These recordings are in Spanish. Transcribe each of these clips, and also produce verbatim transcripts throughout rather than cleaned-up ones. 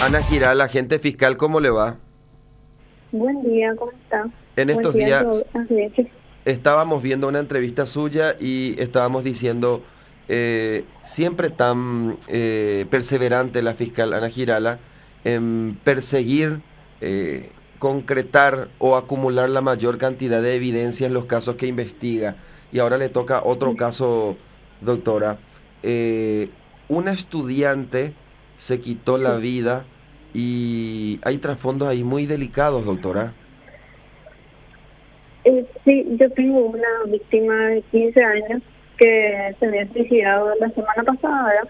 Ana Giral, agente fiscal, ¿cómo le va? Buen día, ¿cómo está? En Buen estos día a días todos. Así es que, estábamos viendo una entrevista suya y estábamos diciendo, eh, siempre tan eh, perseverante la fiscal Ana Girala en perseguir, eh, concretar o acumular la mayor cantidad de evidencia en los casos que investiga. Y ahora le toca otro caso, doctora. Eh, una estudiante se quitó la sí. vida y hay trasfondos ahí muy delicados, doctora. Eh, sí, yo tengo una víctima de quince años que se había suicidado la semana pasada, ¿verdad?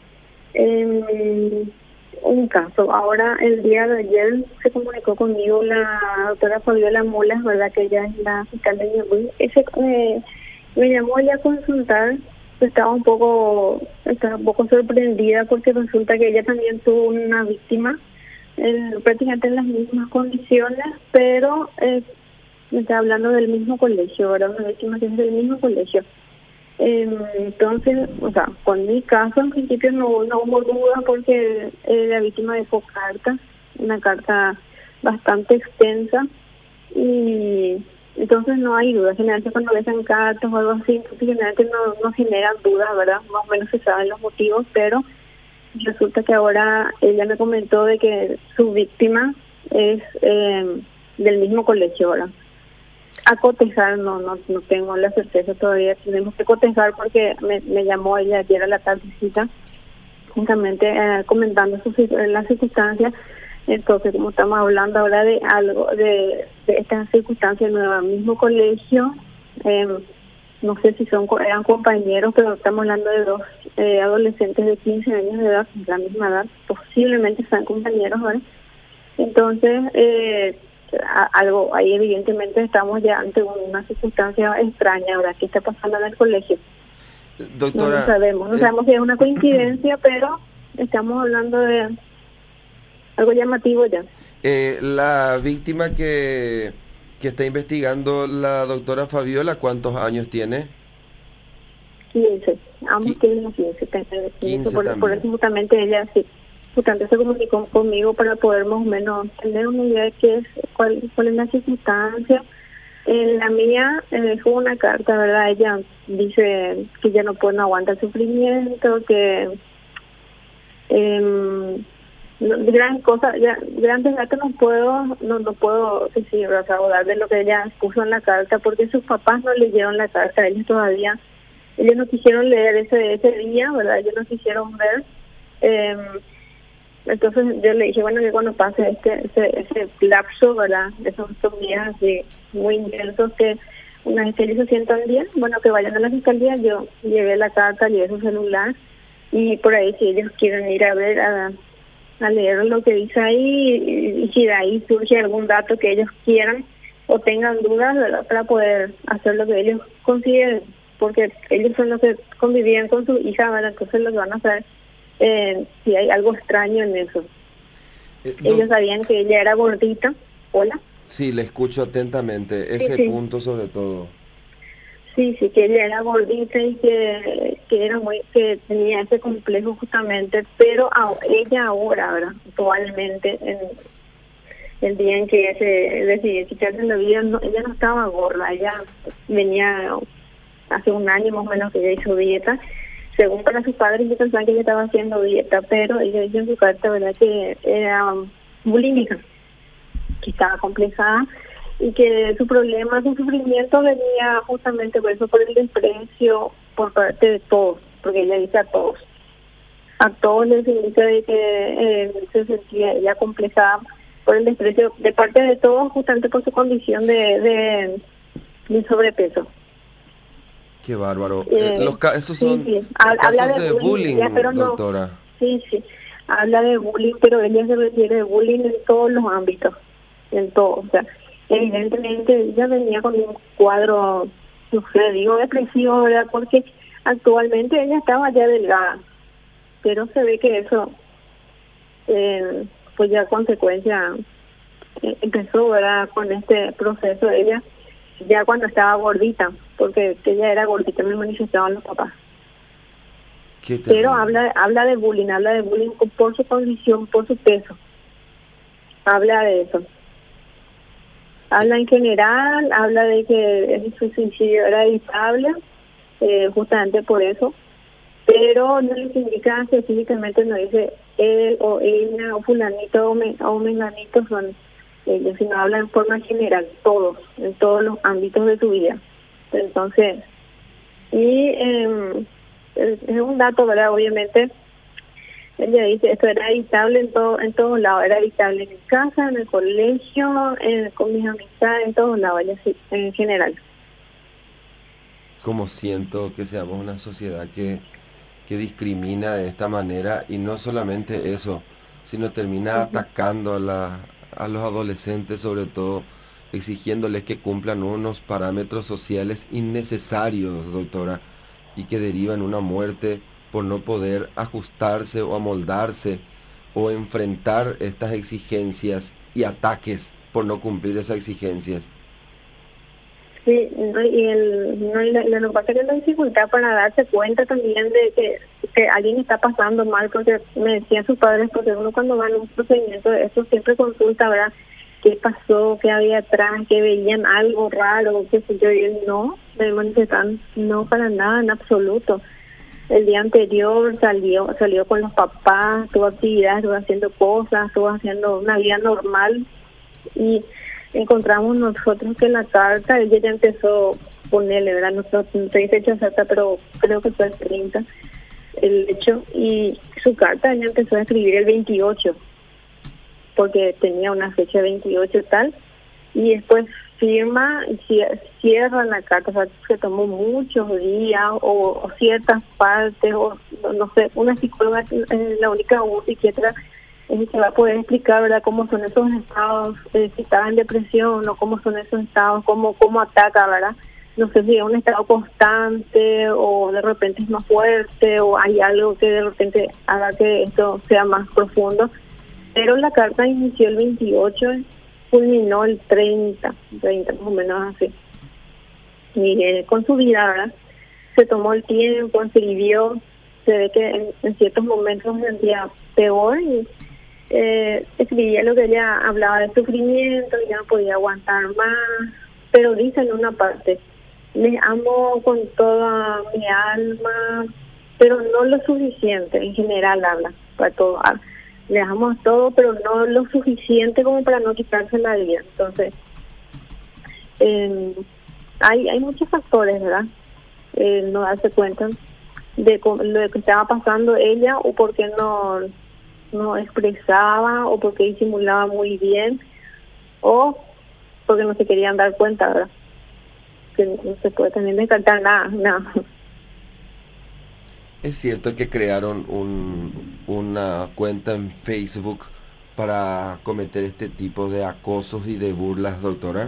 En un caso. Ahora, el día de ayer se comunicó conmigo la doctora Fabiola Molas, ¿verdad? Que ella es la fiscal de Ñuble. Ese, eh, me llamó ella a consultar. Estaba un poco, estaba un poco sorprendida porque resulta que ella también tuvo una víctima en, prácticamente en las mismas condiciones, pero eh, me está hablando del mismo colegio, ¿verdad? Una víctima que es del mismo colegio. Eh, entonces, o sea, con mi caso en principio no, no hubo duda porque eh, la víctima dejó carta, una carta bastante extensa, y entonces no hay duda. Generalmente cuando dejan cartas o algo así, entonces generalmente no, no generan dudas, ¿verdad? Más o menos se saben los motivos, pero resulta que ahora ella me comentó de que su víctima es eh, del mismo colegio, ¿verdad? A cotejar, no, no no tengo la certeza todavía, tenemos que cotejar porque me, me llamó ella ayer a la tardecita, justamente eh, comentando sus, las circunstancias. Entonces, como estamos hablando ahora de algo, de, de estas circunstancias nuevas, mismo colegio, eh, no sé si son eran compañeros, pero estamos hablando de dos eh, adolescentes de quince años de edad, la misma edad, posiblemente sean compañeros, ¿vale? Entonces, eh, a, algo ahí evidentemente estamos ya ante una circunstancia extraña, ¿verdad? ¿Qué está pasando en el colegio? No lo Doctora, sabemos, no eh, sabemos si es una coincidencia, pero estamos hablando de algo llamativo ya. eh, la víctima que, que está investigando la doctora Fabiola, ¿cuántos años tiene? quince, ambos Qui- tienen quince, quince, quince por, por eso también. justamente ella sí, justamente se comunicó conmigo para poder más o menos tener una idea de qué es, cuál, cuál es la circunstancia. En la mía eh, dejó una carta, ¿verdad? Ella dice que ya no puede, no aguanta el sufrimiento, que eh, gran cosa, ya, grandes datos no puedo, no, no puedo decir, o sea, o dar de lo que ella puso en la carta, porque sus papás no leyeron la carta, ellos todavía, ellos no quisieron leer ese ese día, ¿verdad? Ellos no quisieron ver. Eh, entonces yo le dije, bueno, que cuando pase este ese, ese lapso, ¿verdad? De esos dos días así muy intensos que una vez que ellos se sientan bien, bueno, que vayan a la fiscalía. Yo llevé la carta, llevé su celular, y por ahí si ellos quieren ir a ver, a, a leer lo que dice ahí, y, y si de ahí surge algún dato que ellos quieran o tengan dudas, ¿verdad? Para poder hacer lo que ellos consideren, porque ellos son los que convivían con su hija, ¿verdad? Entonces los van a hacer eh, si hay algo extraño en eso. Eh, Ellos doc- sabían que ella era gordita. Hola. sí, le escucho atentamente, Sí, ese sí. punto sobre todo. Sí, sí, que ella era gordita y que, que era muy, que tenía ese complejo justamente, pero a, ella ahora, ¿verdad? Actualmente, en el día en que se decidió quitarse la vida, no, ella no estaba gorda, ella venía hace un año más o menos que ella hizo dieta. Según para sus padres, yo pensaba que ella estaba haciendo dieta, pero ella dice en su carta, ¿verdad?, que era bulímica, que estaba complejada, y que su problema, su sufrimiento venía justamente por eso, por el desprecio por parte de todos, porque ella dice a todos. A todos les indica de que eh, se sentía ella complejada por el desprecio de parte de todos, justamente por su condición de, de, de sobrepeso. Qué bárbaro. Eh, Eh, los ca- esos sí, son sí, ha- habla casos de de bullying, ya, bullying, pero no, doctora. sí, sí, habla de bullying, pero ella se refiere de bullying en todos los ámbitos, en todo, o sea, evidentemente ella venía con un cuadro, no sé, digo depresivo, ¿verdad? Porque actualmente ella estaba ya delgada, pero se ve que eso, eh, pues ya consecuencia, eh, empezó, ¿verdad?, con este proceso ella, ya cuando estaba gordita, porque ella era gordita, me manifestaban los papás. Qué Pero terrible. habla, habla de bullying, habla de bullying por su condición, por su peso. Habla de eso. Habla en general, habla de que su suicidio era evitable, eh, justamente por eso, pero no les indica específicamente, no dice él o ella o fulanito o, me, o menganito son ellos, sino habla en forma general, todos, en todos los ámbitos de su vida. Entonces, y eh, es, es un dato, ¿verdad? Obviamente, ella dice, esto era evitable en todo, en todos lados, era evitable en mi casa, en el colegio, en, con mis amistades, en todos lados, ella sí, en general. Como siento que seamos una sociedad que, que discrimina de esta manera y no solamente eso, sino termina Ujú. atacando a, la, a los adolescentes, sobre todo exigiéndoles que cumplan unos parámetros sociales innecesarios, doctora, y que derivan una muerte por no poder ajustarse o amoldarse o enfrentar estas exigencias y ataques por no cumplir esas exigencias. Sí, no, y el, no, y la, la, lo que pasa es que la dificultad para darse cuenta también de que, que alguien está pasando mal, porque me decían sus padres, porque uno cuando va en un procedimiento de eso siempre consulta, ¿verdad? ¿Qué pasó? ¿Qué había atrás? ¿Que veían algo raro? ¿Qué sé yo? Y él no, me manifestan, no para nada, en absoluto. El día anterior salió salió con los papás, tuvo actividades, estuvo haciendo cosas, estuvo haciendo una vida normal y encontramos nosotros que en la carta ella ya empezó a ponerle, ¿verdad? Nosotros no te dice hecho exacta, pero creo que fue el treinta el hecho, y su carta ella empezó a escribir el veintiocho porque tenía una fecha veintiocho tal, y después firma y cier- cierra la carta, o sea, se tomó muchos días o, o ciertas partes, o no, no sé, una psicóloga, eh, la única un psiquiatra eh, que va a poder explicar, ¿verdad?, cómo son esos estados, eh, si estaba en depresión o cómo son esos estados, cómo, cómo ataca, ¿verdad? No sé si es un estado constante o de repente es más fuerte o hay algo que de repente haga que esto sea más profundo. Pero la carta inició el veintiocho, culminó el treinta, treinta más o menos así. Y eh, con su vida, ¿verdad? Se tomó el tiempo, escribió, se ve que en, en ciertos momentos se sentía peor y eh, escribía lo que ella hablaba de sufrimiento, ya no podía aguantar más, pero dice en una parte, les amo con toda mi alma, pero no lo suficiente, en general habla, para todo. Le damos todo, pero no lo suficiente como para no quitarse la vida. Entonces, eh, hay hay muchos factores, ¿verdad? Eh, no darse cuenta de cómo- lo que estaba pasando ella, o porque no no expresaba, o porque disimulaba muy bien, o porque no se querían dar cuenta, ¿verdad? Que no se puede también descartar nada, nada. Es cierto que crearon un, una cuenta en Facebook para cometer este tipo de acosos y de burlas, doctora.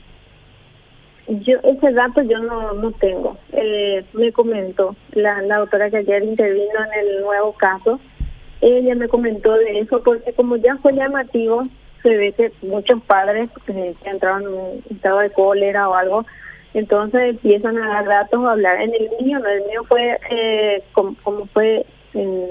Yo ese dato yo no no tengo. Eh, me comentó la, la doctora que ayer intervino en el nuevo caso. Ella me comentó de eso porque como ya fue llamativo, se ve que muchos padres eh, que entraron en un estado de cólera o algo, entonces empiezan a dar datos o a hablar. En el mío, no, el mío fue eh, como, como fue en,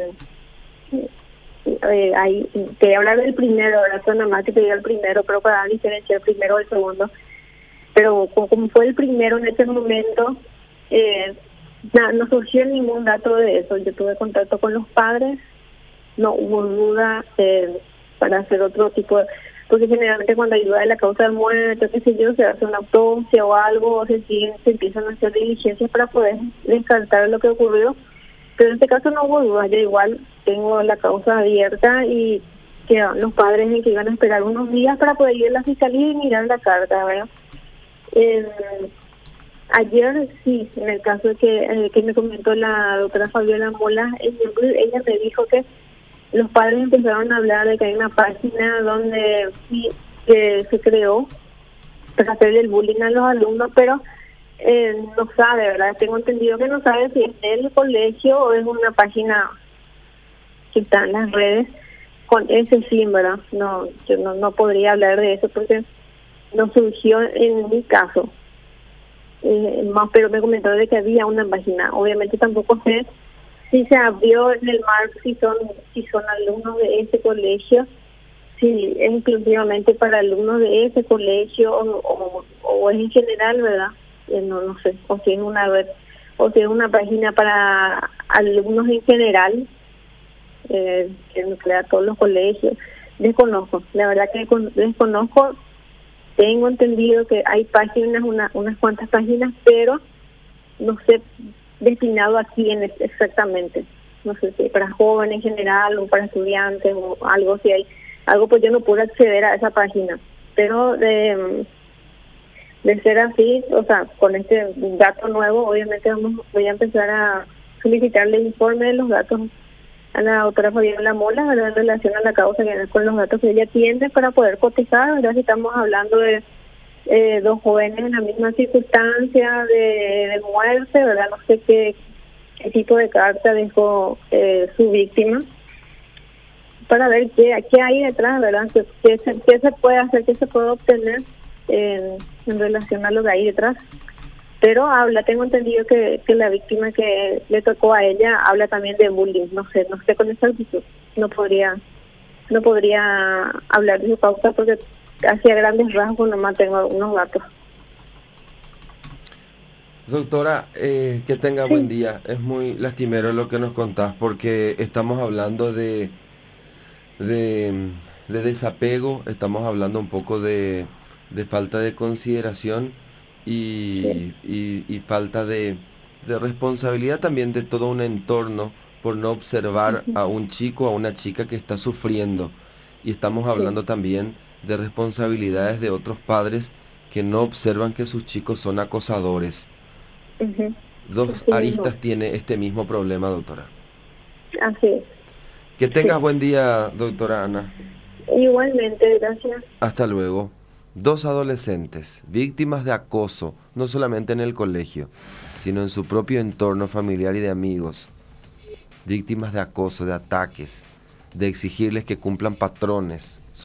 eh, ahí, quería hablar del primero, ahora suena más que te diga el primero, pero para diferenciar el primero del segundo. Pero como, como fue el primero en ese momento, eh, na, no surgió ningún dato de eso. Yo tuve contacto con los padres, no hubo duda eh, para hacer otro tipo de... Porque generalmente cuando hay duda de la causa de muerte, qué sé yo, se hace una autopsia o algo, o se, siguen, se empiezan a hacer diligencias para poder descartar lo que ocurrió. Pero en este caso no hubo duda, yo igual tengo la causa abierta y que los padres que iban a esperar unos días para poder ir a la fiscalía y mirar la carta, ¿verdad? Eh, ayer sí, en el caso de que, eh, que me comentó la doctora Fabiola Mola, ella, ella me dijo que los padres empezaron a hablar de que hay una página donde sí que se creó para hacerle el bullying a los alumnos, pero eh, no sabe, ¿verdad? Tengo entendido que no sabe si es del colegio o es una página que está en las redes con ese fin, ¿verdad? No, yo no, no podría hablar de eso porque no surgió en mi caso. Eh, más, pero me comentó de que había una página. Obviamente tampoco sé si se abrió en el marco, si son, si son alumnos de ese colegio, si es exclusivamente para alumnos de ese colegio o, o, o es en general, ¿verdad? Eh, no, no sé, o si es una web, o si es una página para alumnos en general, eh, que nuclea todos los colegios. Desconozco, la verdad que desconozco. Tengo entendido que hay páginas, una, unas cuantas páginas, pero no sé destinado a quién es exactamente. No sé si para jóvenes en general o para estudiantes o algo, si hay algo, pues yo no puedo acceder a esa página. Pero de, de ser así, o sea, con este dato nuevo, obviamente vamos voy a empezar a solicitarle informe de los datos a la doctora Fabiola Mola, ¿verdad?, en relación a la causa que con los datos que ella tiene para poder cotizar, ¿verdad? Si estamos hablando de eh, dos jóvenes en la misma circunstancia de, de muerte, ¿verdad? No sé qué, qué tipo de carta dejó eh, su víctima, para ver qué, qué hay detrás, ¿verdad? ¿Qué, qué, se, qué se puede hacer, qué se puede obtener en, en relación a lo que hay detrás. Pero habla, tengo entendido que, que la víctima que le tocó a ella habla también de bullying, no sé, no sé con esa actitud, no podría, no podría hablar de su causa porque hacia grandes rasgos nomás tengo unos datos. Doctora, eh, que tenga sí. buen día. Es muy lastimero lo que nos contás porque estamos hablando de, de, de desapego, estamos hablando un poco de, de falta de consideración y, sí. y, y falta de, de responsabilidad también de todo un entorno por no observar uh-huh. a un chico o a una chica que está sufriendo. Y estamos hablando sí. también de responsabilidades de otros padres que no observan que sus chicos son acosadores. Uh-huh. Dos sí, aristas no. tiene este mismo problema, doctora. Así es. Que tengas sí. buen día, doctora Ana. Igualmente, gracias. Hasta luego. Dos adolescentes, víctimas de acoso, no solamente en el colegio, sino en su propio entorno familiar y de amigos. Víctimas de acoso, de ataques, de exigirles que cumplan patrones